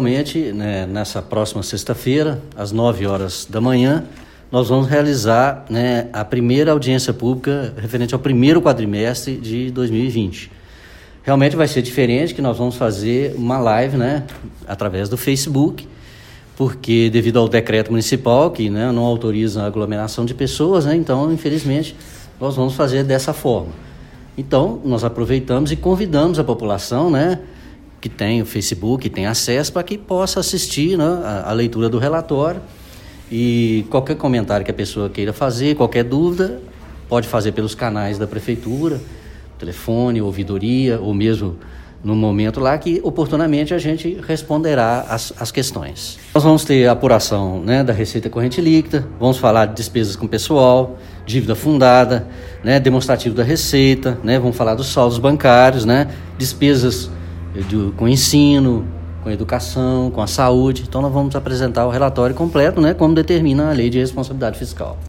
realmente, né, nessa próxima sexta-feira, às 9 horas da manhã, nós vamos realizar, né, a primeira audiência pública referente ao primeiro quadrimestre de 2020. Realmente vai ser diferente, que nós vamos fazer uma live, né, através do Facebook, porque devido ao decreto municipal, que, né, não autoriza a aglomeração de pessoas, né, então, infelizmente, nós vamos fazer dessa forma. Então, nós aproveitamos e convidamos a população, né, que tem o Facebook, que tem acesso, para que possa assistir, né, a leitura do relatório. E qualquer comentário que a pessoa queira fazer, qualquer dúvida, pode fazer pelos canais da prefeitura, telefone, ouvidoria, ou mesmo no momento lá que oportunamente a gente responderá as questões. Nós vamos ter a apuração, né, da receita corrente líquida, vamos falar de despesas com pessoal, dívida fundada, né, demonstrativo da receita, né, vamos falar dos saldos bancários, né, despesas com ensino, com a educação, com a saúde. Então nós vamos apresentar o relatório completo, né, como determina a Lei de Responsabilidade Fiscal.